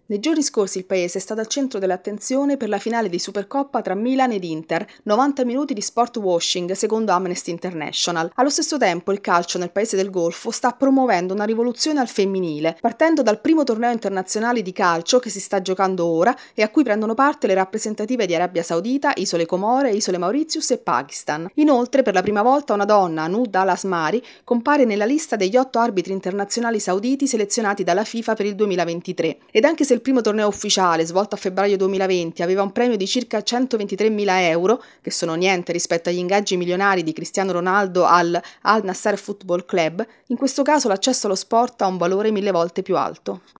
Nei giorni scorsi il paese è stato al centro dell'attenzione per la finale di Supercoppa tra Milan ed Inter, 90 minuti di sport washing secondo Amnesty International. Allo stesso tempo il calcio nel paese del Golfo sta promuovendo una rivoluzione al femminile, partendo dal primo torneo internazionale di calcio che si sta giocando ora e a cui prendono parte le rappresentative di Arabia Saudita, Isole Comore, Isole Mauritius e Pakistan. Inoltre per la prima volta una donna, Anud Al-Asmari, compare nella lista degli 8 arbitri internazionali sauditi selezionati dalla FIFA per il 2023. Ed anche se il primo torneo ufficiale, svolto a febbraio 2020, aveva un premio di circa 123.000 euro, che sono niente rispetto agli ingaggi milionari di Cristiano Ronaldo Al Nassr Football Club, in questo caso l'accesso allo sport ha un valore 1000 volte più alto.